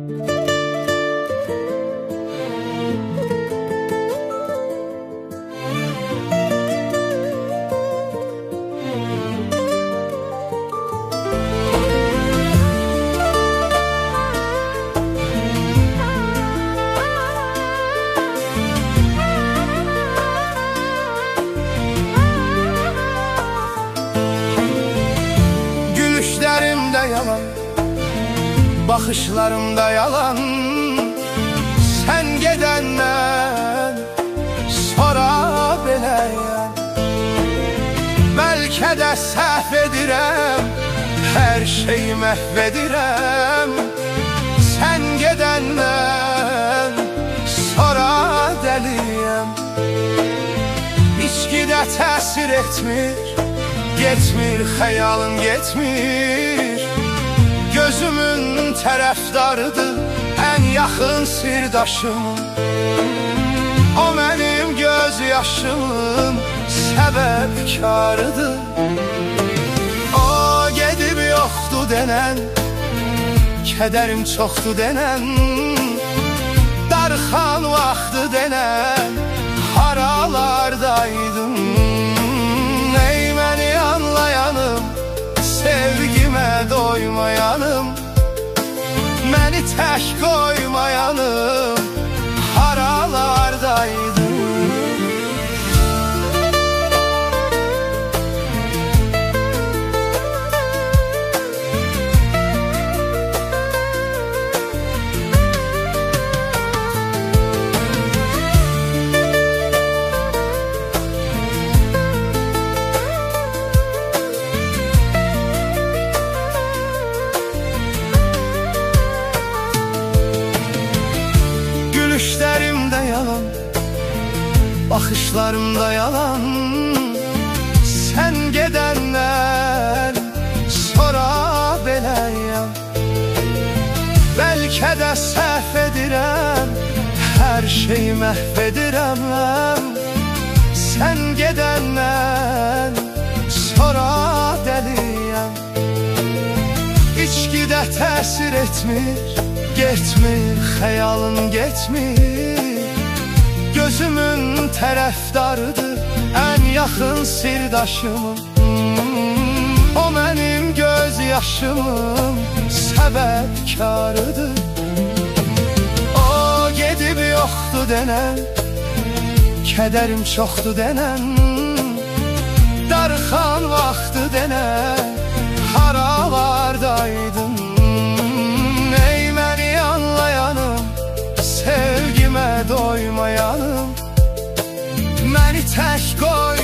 Yalan, bakışlarımda yalan. Sen gedəndən sonra beləyəm. Bəlkə də səhv edirəm, hər şeyi məhv edirəm. Sen gedəndən sonra dəliyəm. İçkidə təsir etmir, getmir, xəyalın getmir. Gözümün tərəfdarıdır ən yaxın sirdaşım. O mənim göz yaşımın səbəbkarıdır. O gedib yoxdur denən, kədərim çoxdur denən, darxan vaxtı denən, haralardaydım. Ey məni anlayanım, sevgimə doymayanım, məni tək qoymayanım, haralardaydım. Gülüşlərimdə yalan, baxışlarımda yalan. Sən gedəndən sonra beləyəm. Bəlkə də səhv edirəm, hər şeyi məhv edirəm. Sən gedəndən sonra dəliyəm. İçkidə təsir etmir, getmir, xəyalın getmir. Gözümün tərəfdarıdır ən yaxın sirdaşımım. O mənim göz yaşımın səbəbkarıdır. O gedib yoxdur denən, kədərim çoxdur denən, darxan vaxtı denən, haralardaydım. Ey məni anlayanım, sevgimə doymayanım, məni tək qoy